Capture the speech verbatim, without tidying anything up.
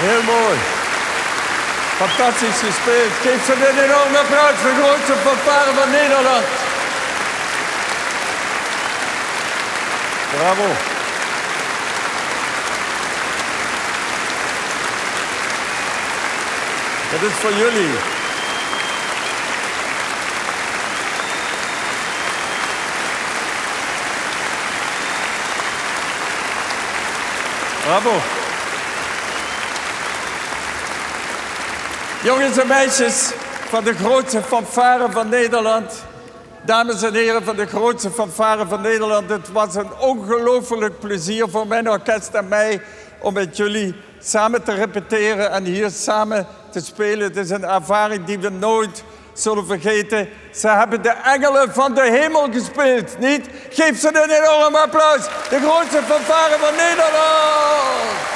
Heel mooi. Fantastisch gespeeld. Geef ze een enorm applaus voor de grootste fanfare van Nederland. Bravo. Dat is voor jullie. Bravo. Jongens en meisjes van de grootste fanfare van Nederland. Dames en heren van de grootste fanfare van Nederland. Het was een ongelooflijk plezier voor mijn orkest en mij om met jullie samen te repeteren en hier samen te spelen. Het is een ervaring die we nooit zullen vergeten. Ze hebben de engelen van de hemel gespeeld, niet? Geef ze een enorm applaus. De grootste fanfare van Nederland.